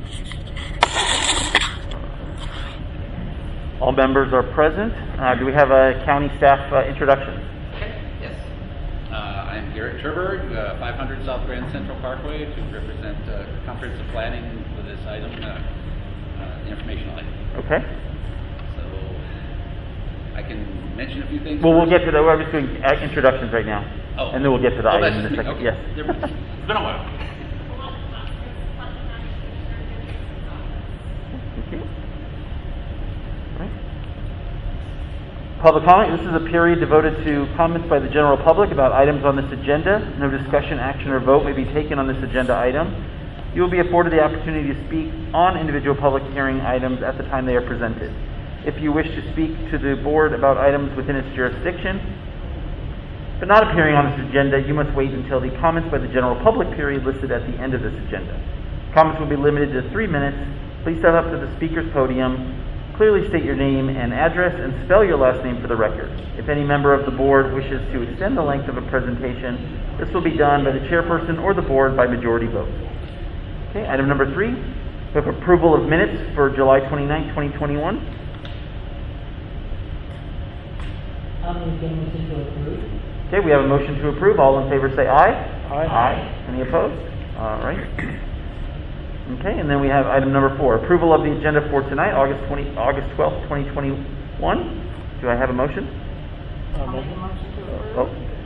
All members are present. Do we have a county staff introduction? Okay, yes. I am Garrett Turberg, 500 South Grand Central Parkway, to represent comprehensive planning for this item, informational item. Okay. So I can mention a few things. Well, we'll get to that. We're just doing introductions right now. Oh. And then we'll get to the item in a second. Okay. Yes. It's been a while. Thank you. Public comment. This is a period devoted to comments by the general public about items on this agenda. No discussion, action, or vote may be taken on this agenda item. You will be afforded the opportunity to speak on individual public hearing items at the time they are presented. If you wish to speak to the board about items within its jurisdiction, but not appearing on this agenda, you must wait until the comments by the general public period listed at the end of this agenda. Comments will be limited to 3 minutes. Please step up to the speaker's podium. Clearly state your name and address and spell your last name for the record. If any member of the board wishes to extend the length of a presentation, this will be done by the chairperson or the board by majority vote. Okay, item number 3, we have approval of minutes for July 29, 2021. I'll make a motion to approve. Okay, we have a motion to approve. All in favor say aye. Aye. Any opposed? All right. Okay, and then we have item number 4, approval of the agenda for tonight, August 12th, 2021. Do I have a motion? I'll make a motion to approve.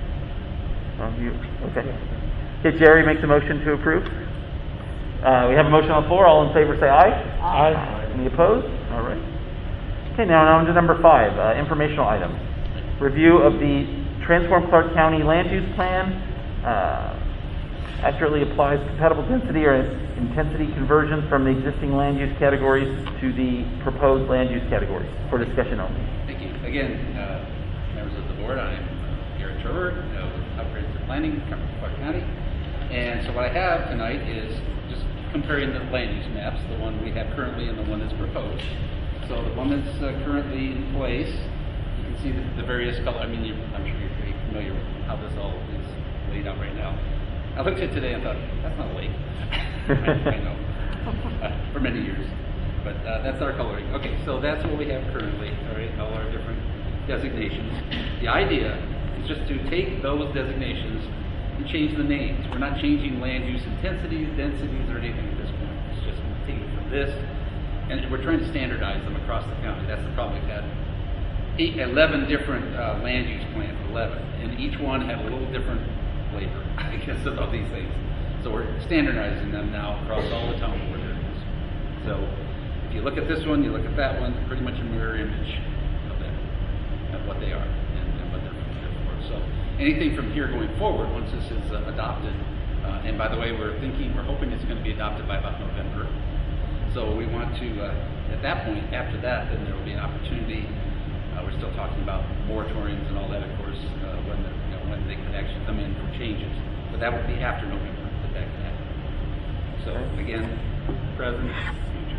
Okay. Okay, Jerry makes a motion to approve. We have a motion on the floor. All in favor say aye. Aye. Any opposed? All right. Okay, now on to number 5, informational items. Review of the Transform Clark County Land Use Plan. Accurately applies compatible density or intensity conversions from the existing land use categories to the proposed land use categories for discussion only. Thank you. Again, members of the board, I am Garrett Turberg with Comprehensive Planning, Clark County. And so what I have tonight is just comparing the land use maps, the one we have currently and the one that's proposed. So the one that's currently in place, you can see the various colors. I mean, I'm sure you're pretty familiar with how this all is laid out right now. I looked at it today and thought, that's not a lake. I know, for many years. But that's our coloring. Okay, so that's what we have currently, all right, all our different designations. The idea is just to take those designations and change the names. We're not changing land use intensities, densities, or anything at this point. It's just taking it from this, and we're trying to standardize them across the county. That's the problem. We've had 11 different land use plans, 11, and each one had a little different flavor, I guess, of these things. So we're standardizing them now across all the town board areas. So if you look at this one, you look at that one, pretty much a mirror image of them, of what they are and what they're for. So anything from here going forward, once this is adopted, and by the way, we're hoping it's going to be adopted by about November. So we want to, at that point, after that, then there will be an opportunity. We're still talking about moratoriums and all that, of course, when they could actually come in for changes. But that would be after November that can happen. So again, present, future.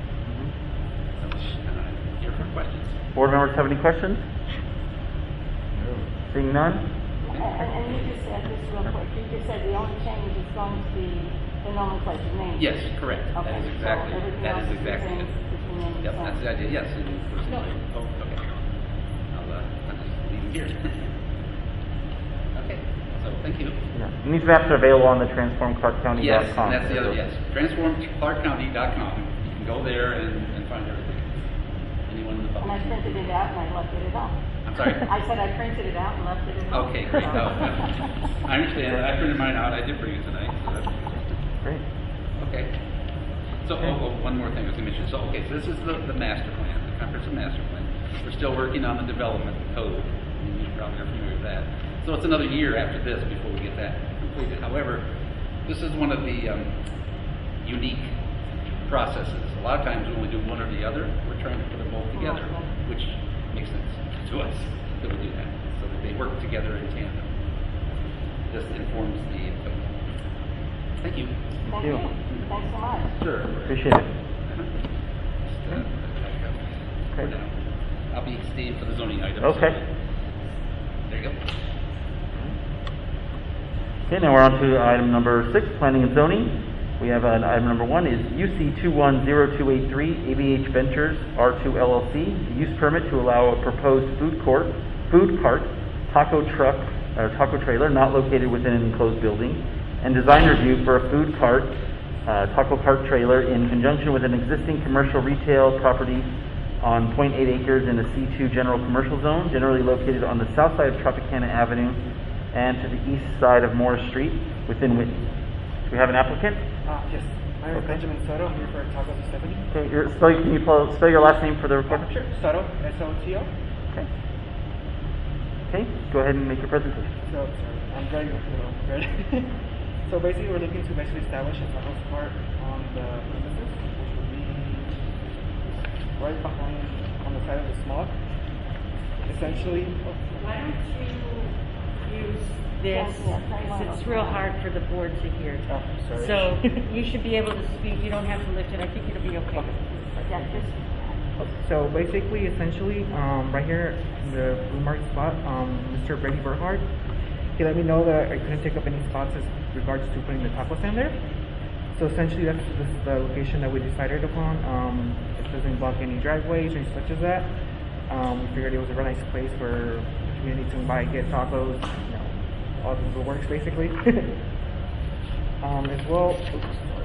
Here for questions. Board members have any questions? No. Seeing none? And you just said, just real quick, you just said the only change is going to be the nomenclature name. Yes, correct. Okay. That is exactly it. Yep, that's the idea. Yes. And No. oh, okay. I'll just leave it here. Okay. So thank you. Yeah. And these maps are available on the transformclarkcounty.com. Yes, and that's the other, yes. Transformclarkcounty.com. You can go there and find everything. Anyone in the And I public. printed it out and I left it at home. I'm sorry? I said I printed it out and left it at home. Okay, great. No, I understand. I printed mine out. I did bring it tonight. So that's Great. okay. So one more thing I was going to mention. So this is the master plan, the comprehensive master plan. We're still working on the development code. You probably are familiar with that. So it's another year after this before we get that completed. However, this is one of the unique processes. A lot of times we only do one or the other. We're trying to put them both together, which makes sense to us that we do that, so that they work together in tandem. This informs the code. Thank you. Thank you. Thanks so much. Sure. Appreciate it. For now. I'll be staying for the zoning items. Okay. There you go. Okay, now we're on to item number 6, planning and zoning. We have item number 1 is UC 210283 ABH Ventures R2 LLC, the use permit to allow a proposed food cart, taco truck, or taco trailer not located within an enclosed building, and design review for a food cart, taco cart trailer in conjunction with an existing commercial retail property on 0.8 acres in a C2 general commercial zone, generally located on the south side of Tropicana Avenue and to the east side of Morris Street within Whitney. Do we have an applicant? Yes. My name is Okay. Benjamin Soto. I'm here for Tacos of 70. Okay, can you spell your last name for the record? Sure. Soto, S-O-T-O. Okay. Okay, go ahead and make your presentation. So, sorry, I'm very ready. So basically, we're looking to establish a tacos cart on the premises, which would be right behind, on the side of the smog. Essentially, Why don't you use this, because it's real hard for the board to hear. oh, sorry. So you should be able to speak, you don't have to lift it, I think it'll be okay. Yeah, just, So basically, essentially, right here, in the blue marked spot, Mr. Brady Berhard, he let me know that I couldn't take up any spots as regards to putting the taco stand there. So essentially, this is the location that we decided upon. It doesn't block any driveways or such as that. We figured it was a really nice place for the community to buy, get tacos, all the works basically. As well, oops, sorry.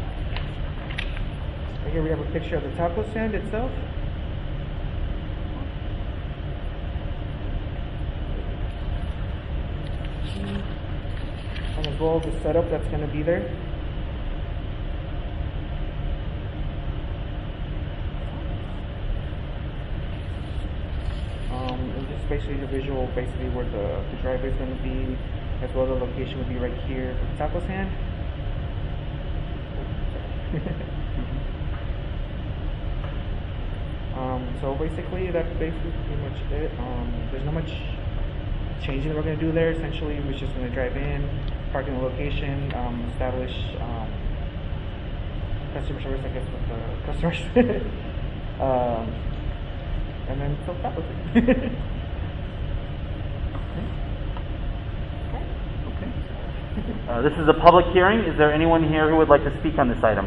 Right here we have a picture of the taco stand itself. And as well as the setup that's going to be there. And just basically the visual, basically where the driveway is going to be, as well as the location would be right here for the taco stand. So basically that's basically pretty much it. There's not much changing that we're going to do there. Essentially we're just going to drive in, park in the location, establish customer service, I guess, with the customers. And then so that was it. This is a public hearing. Is there anyone here who would like to speak on this item?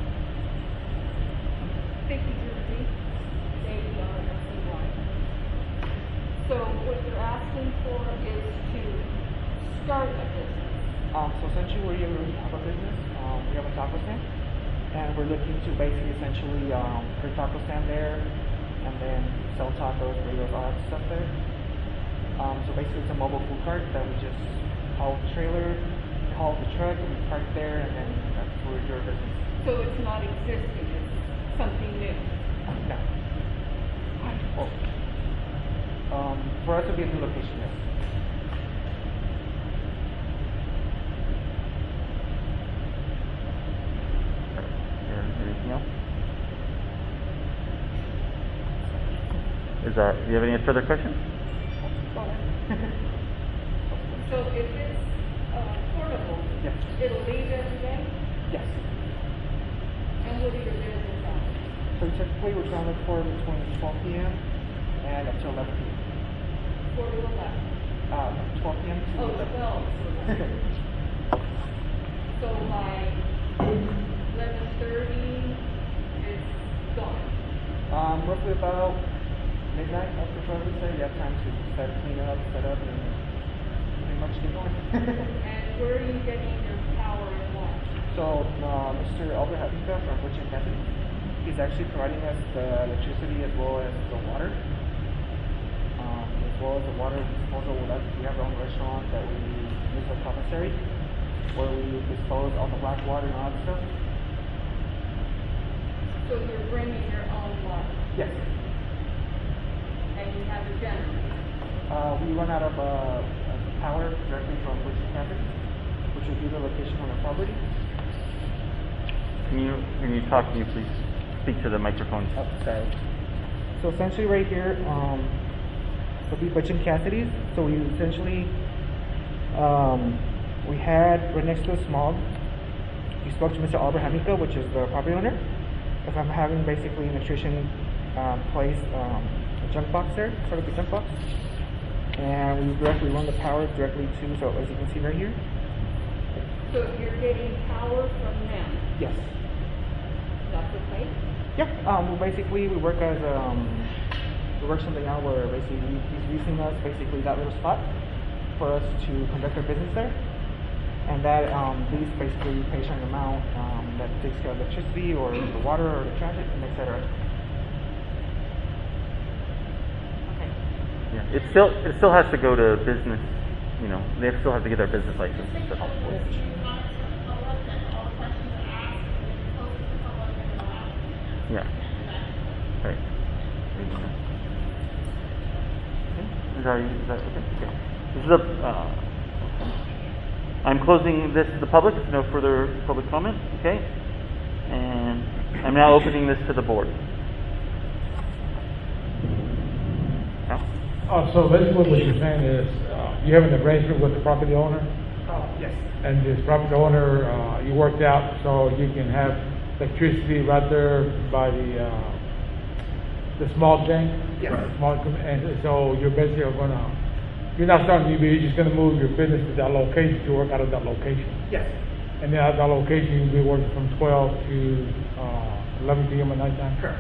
Vicky Jersey, AERSY. So what you're asking for is to start a business. So essentially we already have a business. We have a taco stand, and we're looking to basically essentially put a taco stand there, and then sell tacos, burritos, all that stuff there. So basically it's a mobile food cart that we just haul the trailer, haul the truck, and we park there, and then that's where we do our business. So it's not existing, it's something new. No. Well, for us to be a new location, yes. Anything else? Do you have any further questions? So if it's portable, Yes. it'll leave every day? Yes. And what are your business hours? So typically we're trying to look for between 12 p.m. and up to 11 p.m. 4 to 11? 12 p.m. to Oh, 11. 12. So by 11:30, it's gone. Roughly about midnight, after probably say, you have time to clean up, set up, and pretty much get going. And where are you getting your power and light? So, Mr. Albert Habica from Butch and Cassidy, he's actually providing us the electricity as well as the water. As well as the water disposal. We have our own restaurant that we use as commissary, where we dispose all the black water and all that stuff. So you're bringing your own water, Yes. and you have a generator. We run out of power directly from Butch and Cassidy, which will be the location on our property. Can you please speak to the microphone? Oh, sorry. So essentially right here, will be Butch and Cassidy's. So we essentially, we had right next to the smog, we spoke to Mr. Albert Hamika, which is the property owner. If I'm having basically an electrician place a junk box there, sort of a junk box. And we directly run the power directly to, so as you can see right here. So you're getting power from them. Yes. That's okay? Yeah. Basically, we work as we work something out where basically he's using us basically that little spot for us to conduct our business there, and that lease basically pays an amount that takes care of electricity or the water or the traffic and etc. Okay. Yeah. It still has to go to business. You know, they still have to get their business license. So. Yeah. Right. Is that okay? Okay. This is I'm closing this to the public. No further public comment. Okay. And I'm now opening this to the board. Al? So basically what you're saying is you have an arrangement with the property owner, Yes. and this property owner you worked out so you can have electricity right there by the small tank. Yes. And so you're basically you're not starting you're just gonna move your business to that location to work out of that location. Yes. And then at that location you'll be working from 12 to 11 p.m. at nighttime. Correct.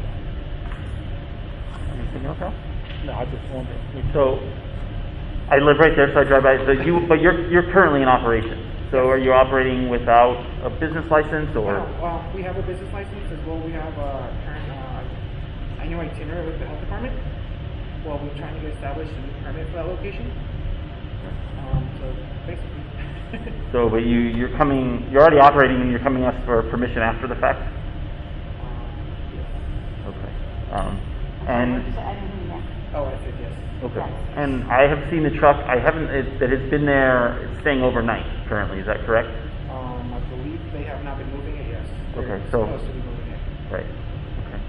Anything else, Al? No, I just wondered. So, I live right there, so I drive by. So but you're currently in operation. So, are you operating without a business license, or? Well, we have a business license as well. We have a current annual itinerary with the health department. Well, we're trying to get established a new permit for that location. So basically. So, but you're already operating, and you're coming us for permission after the fact. Yes. Okay. I didn't hear that. Oh, I said yes. Okay. And I have seen the truck. I haven't. That it's been there. It's staying overnight currently. Is that correct? I believe they have not been moving it. Yes. Okay, They're so- supposed to be moving it. Right. Okay.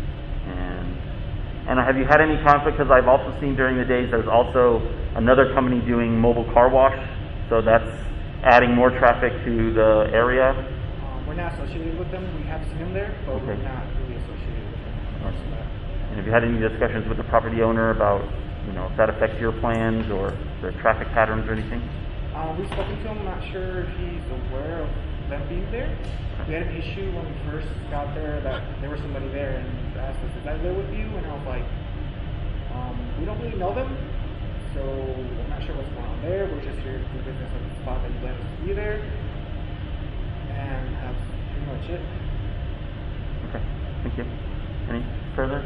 And have you had any conflict? Because I've also seen during the days there's also another company doing mobile car wash. So that's adding more traffic to the area. We're not associated with them. We have seen them there, but we're Okay. not really associated with them. And have you had any discussions with the property owner about, if that affects your plans or the traffic patterns or anything? We've spoken to him. Not sure if he's aware of them being there. We had an issue when we first got there that there was somebody there and asked us, "Does that live with you?" And I was like, "We don't really know them, so I'm not sure what's going on there. We're just here to do business at the spot that you let us be there, and that's pretty much it." Okay, thank you. Any further?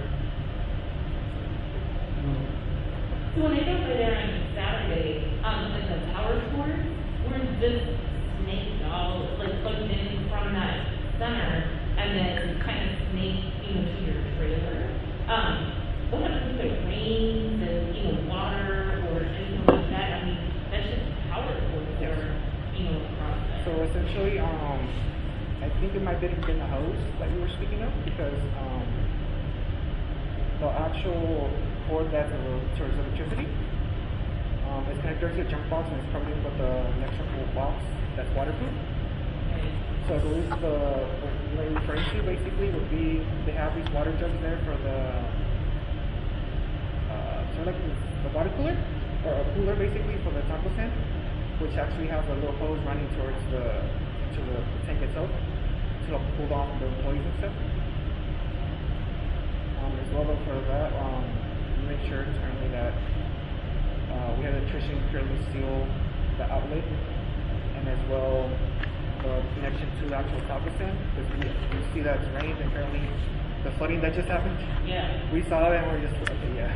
So when I go over there on Saturday, like the power stores, where's this snake all like plugged in from that center and then kind of snake, to your trailer? What happens if it rains and, water or anything like that? I mean, that's just power cords Yes. across there. So essentially, I think it might have been the hose that you were speaking of, because the actual cord that towards electricity is connected to a jump box, and it's covered in with the electrical box that's waterproof. So I believe what you're referring to basically would be they have these water jugs there for the sort of like the water cooler, or a cooler basically for the taco stand, which actually has a little hose running towards the tank itself to cool down the employees and stuff. As well though for that, we make sure internally that we have the electrician currently seal the outlet, and as well the connection to the actual taco stand, because we see that it's rained and currently the flooding that just happened. Yeah. We saw that and we're just okay, yeah.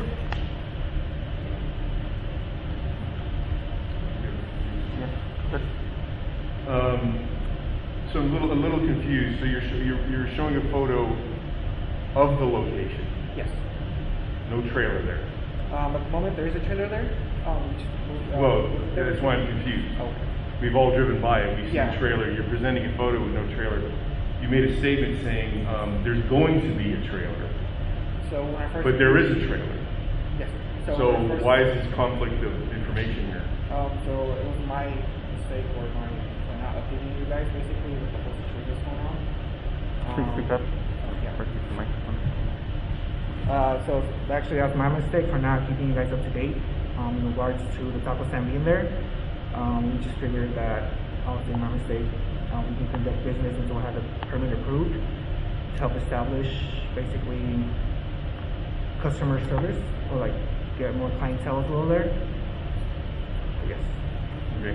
So I'm a little confused. So you're showing a photo of the location. Yes. No trailer there. At the moment there is a trailer there. We just moved, Well, there that's is- why I'm confused. Okay. We've all driven by it. We see Yeah. a trailer. You're presenting a photo with no trailer. You made a statement saying there's going to be a trailer, So when I first but there is a trailer. yes. So when I first- why is this conflict of information here? So it was my mistake for not updating you guys basically with the whole situation that's going on. Please speak up. Yeah. Or use the microphone. So actually that's my mistake for not keeping you guys up to date in regards to the taco stand being there. We just figured that obviously my mistake. We can conduct business until I have the permit approved to help establish basically customer service or like get more clientele as well there. Yes. Okay.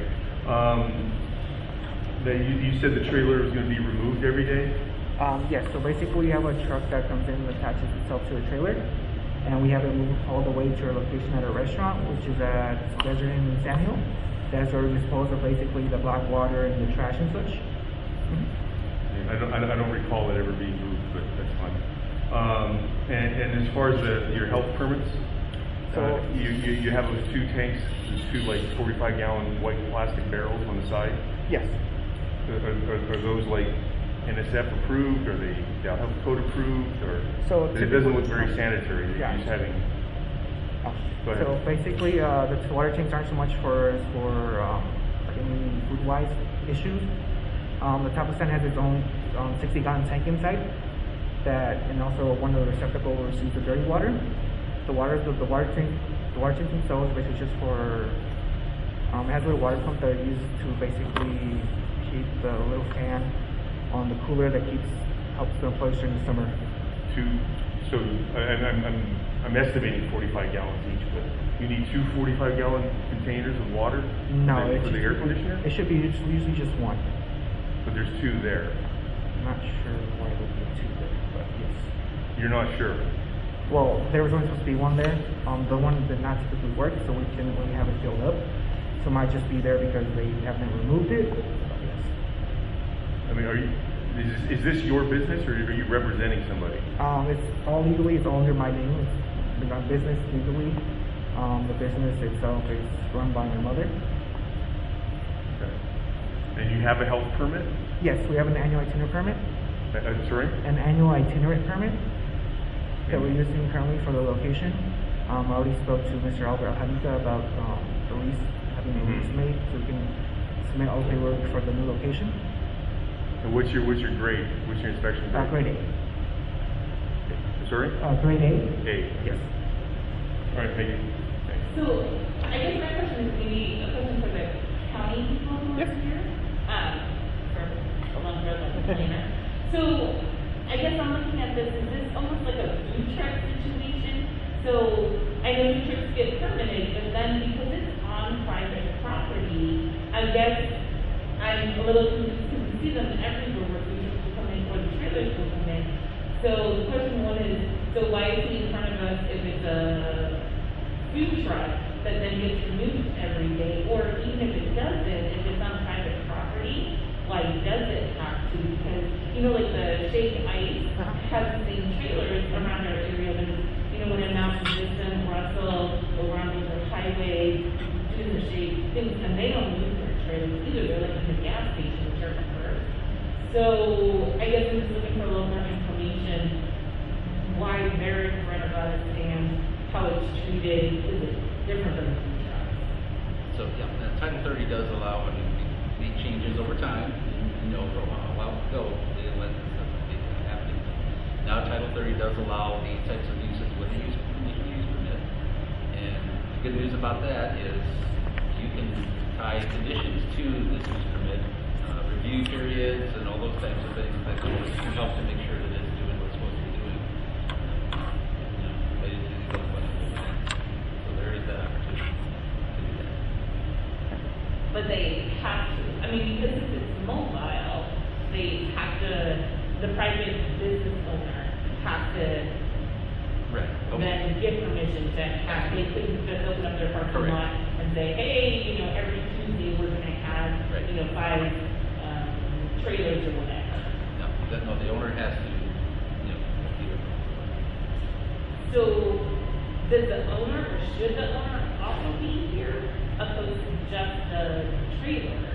You said the trailer is going to be removed every day? Yes, so basically we have a truck that comes in and attaches itself to the trailer, and we have it moved all the way to our location at a restaurant, which is at Desert Inn in San Hill. That's where we dispose of basically the black water and the trash and such. I don't recall it ever being moved, but that's fine. And as far as your health permits, So- you have those two tanks, those two like 45-gallon white plastic barrels on the side. Yes. Are those like NSF approved? Are they Dow Health Code approved? Or So it doesn't look very sanitary. You're Yeah. just having. Go ahead. So basically, the water tanks aren't so much for like any food-wise issues. The Taco stand has its own 60-gallon tank inside that, and also one of the receptacles receives the dirty water. The water tanks themselves are basically just for. It has a little water pump that is used to basically keep the little fan on the cooler that helps the employees during the summer. So I'm estimating 45 gallons each, but you need two 45-gallon containers of water No, for the air conditioner? It should be usually just one. But there's two there. I'm not sure why it would be two there, but yes. You're not sure. Well, there was only supposed to be one there. The one did not typically work, so we didn't really have it filled up. So it might just be there because they haven't removed it. But yes. I mean, is this your business, or are you representing somebody? It's all legally. It's all under my name. It's my business legally. The business itself is run by my mother. Okay. And you have a health permit? Yes, we have an annual itinerant permit. Sorry? An annual itinerant permit that we're using currently for the location. I already spoke to Mr. Albert Alhamita about the lease, having a lease made, so we can submit all the paperwork for the new location. And what's your grade? What's your inspection grade? Grade A. Sorry? Grade A. A. Yes. All right, thank you. Thanks. So, I guess my question is maybe a question for the county people who are here, for along the road like the planner. So, I guess I'm looking at this, is this almost like a food truck situation? So, I know food trucks get permitted, but then because it's on private property, I guess I'm a little confused because we see them everywhere where food trucks will come in or the trailers will come in. So, question one is, so why is he in front of us if it's a food truck that then gets removed every day? Or even if it doesn't, if it's on private property, why does it have to? Because, like the Shake Ice has the same trailers around our area, but when it mounts System, Russell, over on the highway, doing the Shake things, and they don't move their trailers either. They're like in the gas station, which are first. So, I guess I'm just looking for a little more information why they're in front of us and how it's treated. Is it different than the food truck? So, yeah, Title 30 does allow, I mean, make changes over time. For a while ago, they let this stuff happen. Now, Title 30 does allow these types of uses with a use permit. And the good news about that is you can tie conditions to this use permit, review periods, and all those types of things that can help to make sure that it's doing what it's supposed to be doing. So there is that opportunity to do that. But they have to. I mean, because if it's mobile, they have to, the private business owner has to Right. then get permission to have, they couldn't just open up their parking Correct. lot and say, hey, every Tuesday we're going to have, Right. 5 trailers or whatever. No, the owner has to, do it. So, does the owner, or should the owner also be here, opposed to just the trailer?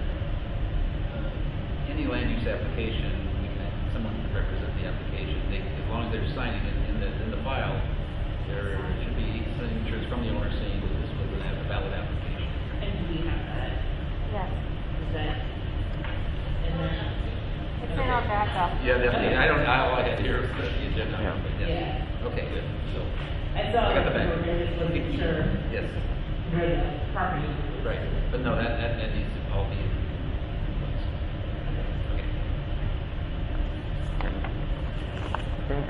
Any land use application, someone can represent the application. As long as they're signing it in the file, there should be signatures from the owner saying that this was a valid application. And do we have that? Yes. Is that in there? It's in our backup. Yeah, definitely. All I had here was the agenda. Yeah. But yes. Yeah. Okay, good. So, I saw I got the back. I just wasn't sure yes, where the property was. right. But no, that needs to all be in place. Okay.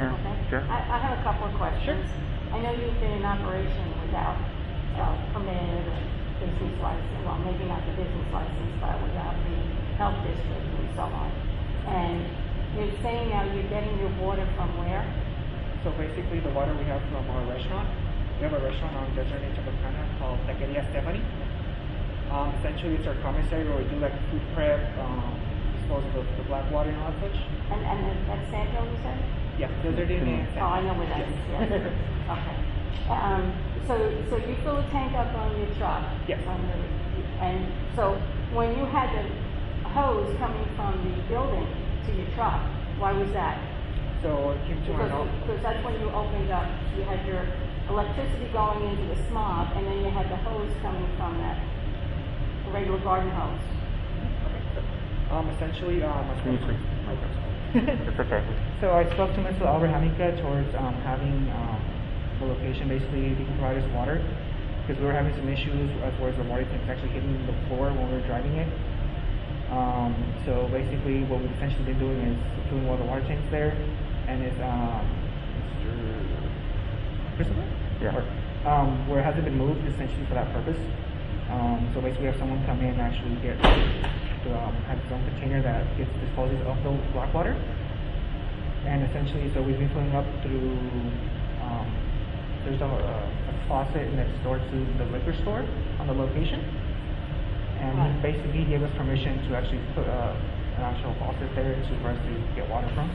Yeah, Okay. sure. I have a couple of questions. I know you've been in operation without permit or business license, well, maybe not the business license, but without the health district and so on. And you're saying now you're getting your water from where? So basically, the water we have from our restaurant, we have a restaurant on Desert Nature Bacana called Taqueria Stephanie. Essentially, it's our commissary where we do like food prep, dispose of the black water and all that such. And that's Sandhill, you said? Yeah, Desert and Oh, I know where that is, yes. Okay. So you fill a tank up on your truck? Yes. And so when you had the hose coming from the building to your truck, why was that? So it came to our knowledge. Because that's when you opened up, you had your electricity going into the smog, and then you had the hose coming from that regular garden hose. Essentially, Can you please? It's okay. So I spoke to Mr. Albert Hamika towards having the location basically he can provide us water because we were having some issues as far as the water tanks actually hitting the floor when we were driving it. So basically what we've essentially been doing is doing all the water tanks there, and it's Mr. Christopher? Yeah. Where it hasn't been moved essentially for that purpose. So basically we have someone come in and actually get have its own container that gets disposes of the black water. And essentially, so we've been filling up through, there's a faucet next door to the liquor store on the location. And he basically gave us permission to actually put an actual faucet there for us to get water from.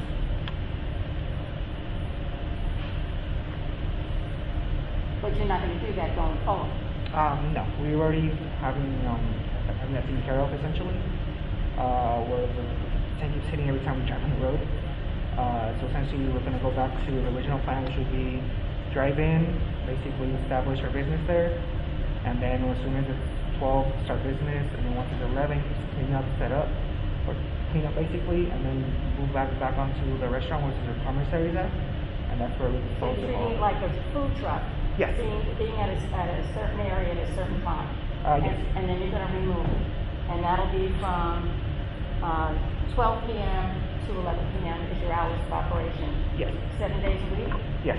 But you're not going to do that going forward? No, we were already having that taken care of essentially. Where the tank keeps hitting every time we drive on the road. So essentially we're going to go back to the original plan, which would be drive in, basically establish our business there, and then as soon as it's 12, start business, and then once it's 11, clean up, set up, or clean up basically, and then move back onto the restaurant, which is our commissary at, and that's where we So dispose you're of all. treating it like a food truck? Yes. Being at a certain area at a certain time? Yes. And then you're going to remove it? And that'll be from 12 p.m. to 11 p.m. is your hours of operation? Yes. 7 days a week? Yes.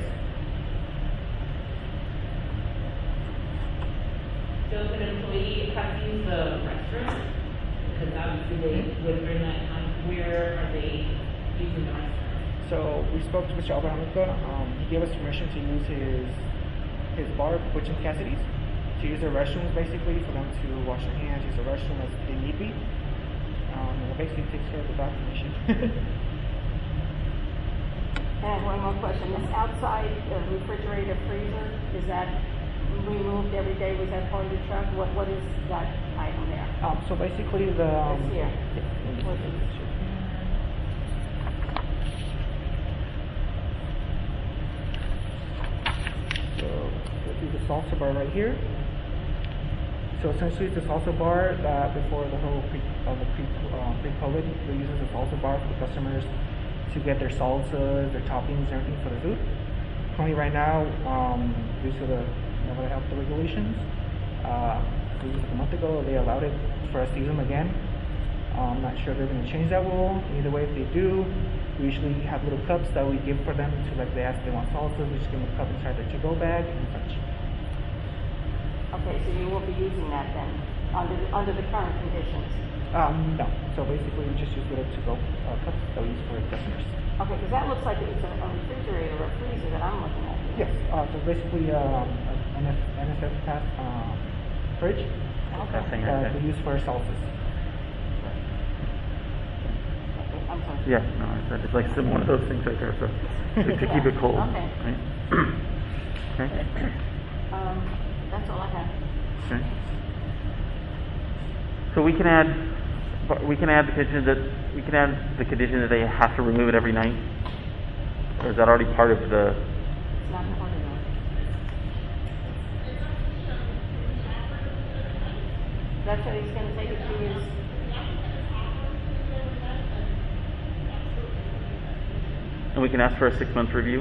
So if an employee has to use the restroom, because obviously they would during that time, where are they using the restroom? So we spoke to Mr. Albert Hamilka. He gave us permission to use his bar, Butch and Cassidy's, to use their restrooms basically for them to wash their hands, use the restroom as they need be. It basically takes care of the bathroom issue. And one more question. This outside refrigerator freezer, is that removed every day? Was that part of the truck? What is that item there? So basically the... It's here. What is it? So this is the salsa bar right here. So essentially it's a salsa bar that before the whole pre-COVID, we use as a salsa bar for the customers to get their salsas, their toppings, and everything for the food. Currently right now, due to the health regulations, a month ago they allowed it for us to use them again. I'm not sure if they're going to change that rule. Either way, if they do, we usually have little cups that we give for them to, like, they ask if they want salsa, we just give them a cup inside their to-go bag and such. Okay, so you won't be using that then, under the current conditions? No. So basically, we just use little to-go cups that we use for customers. Okay, because that looks like it's a refrigerator or a freezer that I'm looking at here. Yes. So basically, an NSF pass fridge That thing right that there. we use for salsas. Okay, I'm sorry. Yeah, no, it's like one of those things right there, so to keep it cold. Okay. Right? Okay. That's all I have. Okay. So we can add the condition that they have to remove it every night, or is that already part of the? It's not part of that. That's what he's going to take it to his. And we can ask for a 6-month review.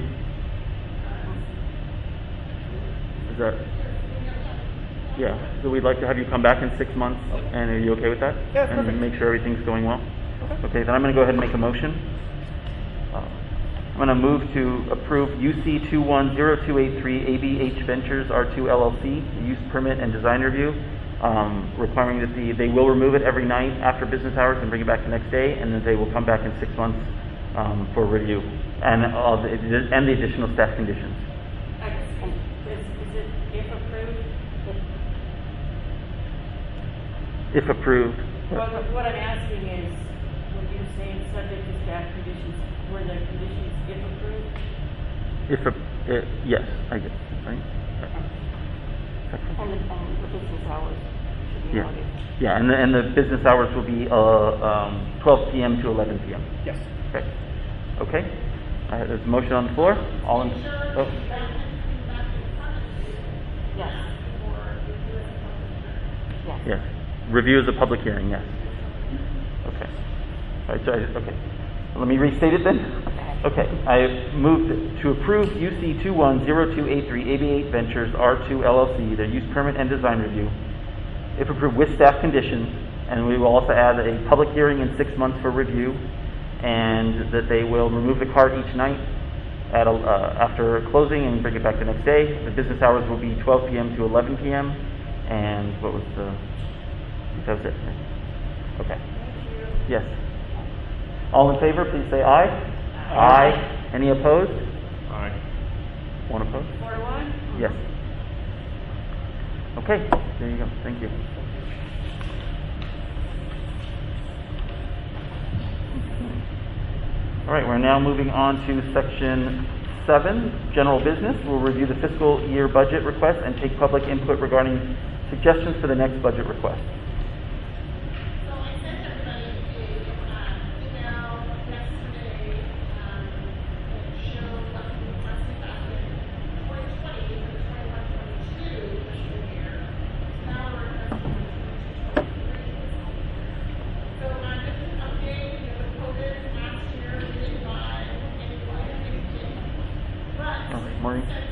Is that? Yeah. So we'd like to have you come back in 6 months, and are you okay with that? Yeah, and perfect. make sure everything's going well. Okay. Then I'm going to go ahead and make a motion. I'm going to move to approve UC 210283 ABH Ventures R2 LLC, use permit and design review, requiring that they will remove it every night after business hours and bring it back the next day, and that they will come back in 6 months for review, and the additional staff conditions. Is it if approved? If approved. Well, what I'm asking is, when you say it's subject to staff conditions, were the conditions if approved? Yes, I guess, right? And the business hours should be Yeah, noted. yeah, and the business hours will be 12 p.m. to 11 p.m. Yes. Okay. Okay. There's a motion on the floor. All in. Oh. Yes. Yes. Yes. Review is a public hearing. Yes. Okay. All right. So okay. Let me restate it then. Okay. I moved to approve UC 210283 AB8 Ventures R2 LLC, their use permit and design review, if approved with staff conditions, and we will also add a public hearing in 6 months for review, and that they will remove the cart each night after closing and bring it back the next day. The business hours will be 12 p.m. to 11 p.m. And what was that was it. Okay. Yes. All in favor, please say aye. Aye. Any opposed? Aye. One opposed? 4-1? Yes. Okay, there you go. Thank you. All right, we're now moving on to section 7, general business. We'll review the fiscal year budget request and take public input regarding suggestions for the next budget request. So I sent everybody an email yesterday that shows what we requested back in 2020 for the 21-22 fiscal year. Now we're requesting the 22-23 fiscal year. So just an update, the COVID last year we didn't buy any anything. But Maureen? since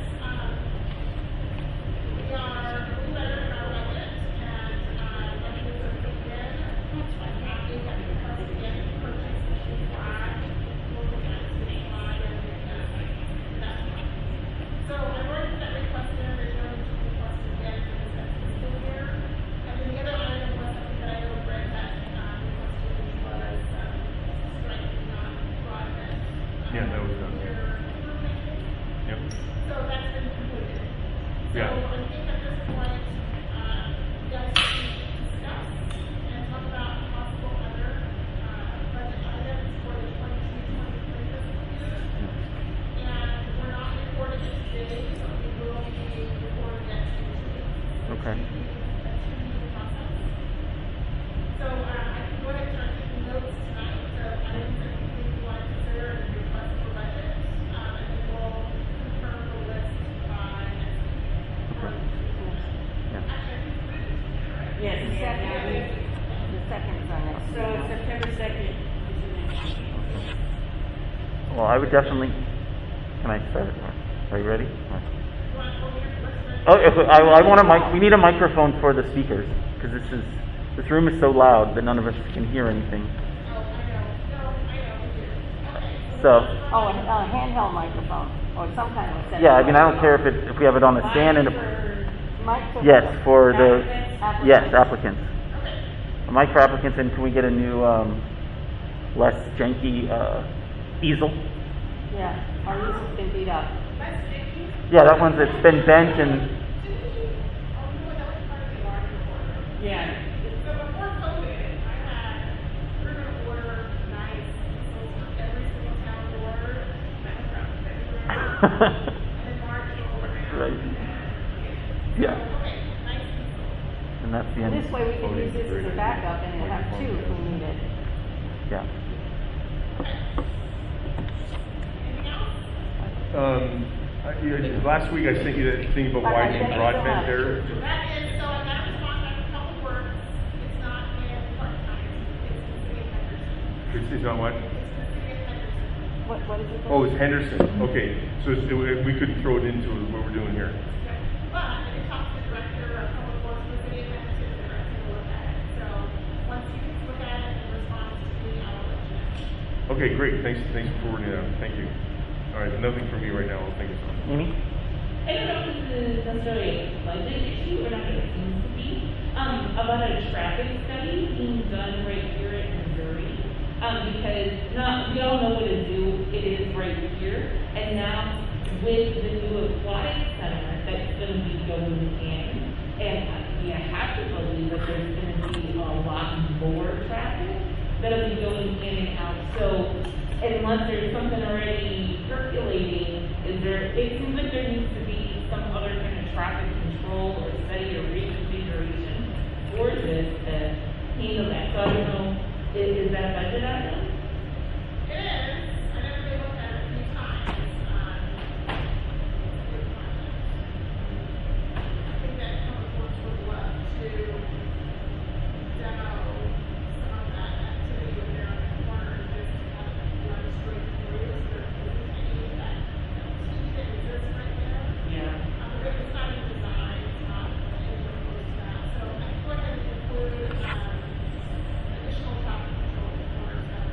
we are doing better in our budget and revenues are coming in, I'm happy that we have again purchased the new flag, local gas station line, and that's fine. So I've already sent requests in, there's no need to request again for this next fiscal year. And then the other item was something that I know Brett had requested, which was striking on broadband. Yeah, that was done. Yep. So that's been completed. Yeah. So I think at this point, you guys can discuss and talk about possible other budget items for the 22-23 fiscal year. And we're not recording it today, but we will be recording it in 2 weeks. Okay. A 2-meeting process. So I can go ahead and start taking notes tonight, the items that you think you want to consider and request for budget. And then we'll confirm the list by next week. Or Yeah. actually, I think 3 weeks, right? Yes, The second is our next. So September 2nd is the next meeting. Well, I would definitely. Can I start? Are you ready? You want to hold your list? Oh, I want a mic. We need a microphone for the speakers because this room is so loud that none of us can hear anything. Oh, I know. No, I know, we do. Okay. So, Oh, a handheld microphone, or some kind of a set. yeah, I mean, I don't care if we have it on a stand and Microphone. yes, for the Applicants. yes applicants. A mic for applicants, and can we get a new, less janky easel? Yeah, our use has been beat up. Yeah, that one's it's been bent and Yeah. So before COVID, we were going to order nice easels for every single town board. And in March, we'll order. right. Yeah, Okay, nice easels. and that's the end. This way we can use this as a backup and we'll have 2 if we need it. Yeah. Anything else? Last week I sent you that thing about Alright, widening thank you so broadband much. there. That is, so I got a response back from Public Works. It's not in part-time. It's the city of Henderson. It's not what? It's the city of Henderson. What is it? Oh, it's Henderson. Okay, so we could throw it into what we're doing here. But I did talk to the director of Public Works for the city of Henderson, the director will look at it. So once you look at it and respond to me, I will let you know. Okay, great. Thanks for forwarding it out. Thank you. All right, nothing for me right now. Thank you so much. Amy? I don't know if this is necessarily a budget issue or not, but it seems to be, about a traffic study being done right here at Missouri. Because we all know what a zoo it is right here, and now with the new aquatic center that's going to be going in, and I have to believe that there's going to be a lot more traffic that'll be going in and out. So unless there's something already percolating, it seems like there needs to be some other kind of traffic control or study or reconfiguration for this to handle that. So I don't know, is that a budget item? It is. I never really looked at it a few times. I think that Public Works would love to demo some of that activity over there on the corner and just have it run straight through. So there isn't any of that T that exists right there. Yeah. It's not even designed, it's not anywhere close to that. So I feel like I would include additional traffic control in corners that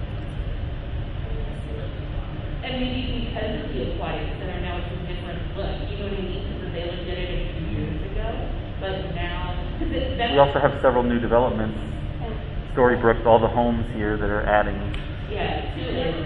And maybe because of the aquatic center, now it's a different look, you know what I mean? Because they looked at it a few years ago, but now, We also have several new developments. Storybrooke, all the homes here that are adding. yeah, to it.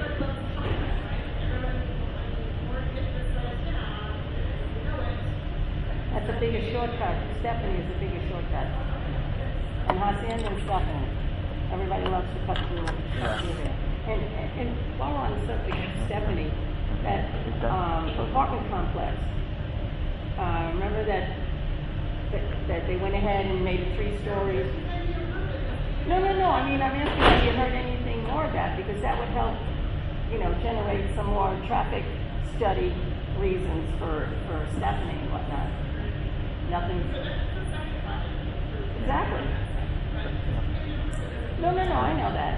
That's the biggest shortcut. Stephanie is the biggest shortcut. And Hacienda and Stephanie. Everybody loves to cut through there. And while we're on the subject of Stephanie, that apartment complex, remember that they went ahead and made it 3 stories? No. I mean, I'm asking have you heard anything more of that? Because that would help, generate some more traffic study reasons for Stephanie and whatnot. Nothing. Exactly. No, I know that.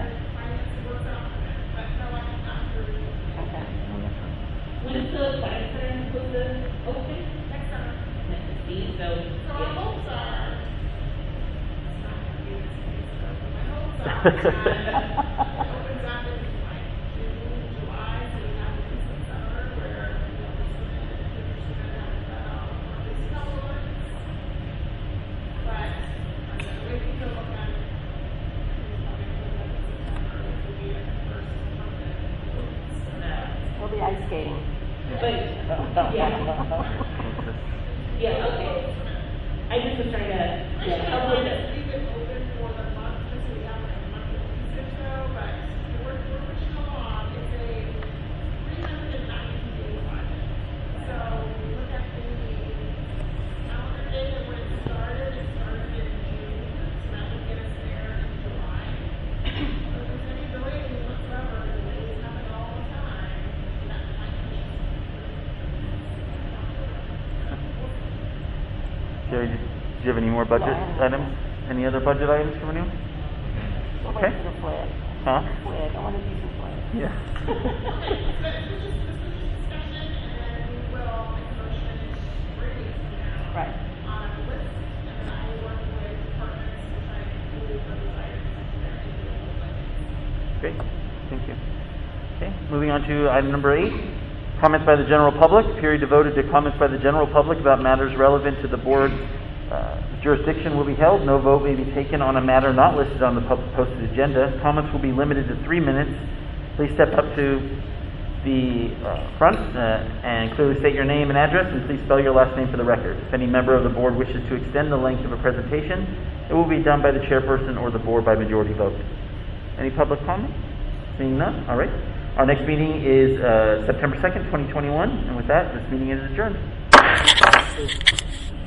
Okay. When is the aquatic center supposed to open? Next summer. Next season, So our hopes are, that it opens up in like June, July, so we have a decent summer where but the way people look at it We'll be ice skating. But, yeah, okay. I just was trying to, avoid it. leave it open for the month, just so we have like a month or so, but we're pushing along. It's a 390-day project. So we look at the calendar date of when it started in June, so that would get us there in July. So if there's any delays whatsoever, delays happen all the time, that might push us. Jerry, do you have any more budget items? Any other budget items from anyone? Okay. The flag. Huh? Flag. I want a decent flag. Yeah. Okay, so this is discussion, and then we will make a motion 3 weeks from now. Right. On the list, and then I will work with departments to try to include those items in their individual budgets. Great. Thank you. Okay. Moving on to item number 8. Comments by the general public. Period devoted to comments by the general public about matters relevant to the board's jurisdiction will be held. No vote may be taken on a matter not listed on the posted agenda. Comments will be limited to 3 minutes. Please step up to the front and clearly state your name and address, and please spell your last name for the record. If any member of the board wishes to extend the length of a presentation, it will be done by the chairperson or the board by majority vote. Any public comment? Seeing none? All right. Our next meeting is September 2nd, 2021, and with that, this meeting is adjourned.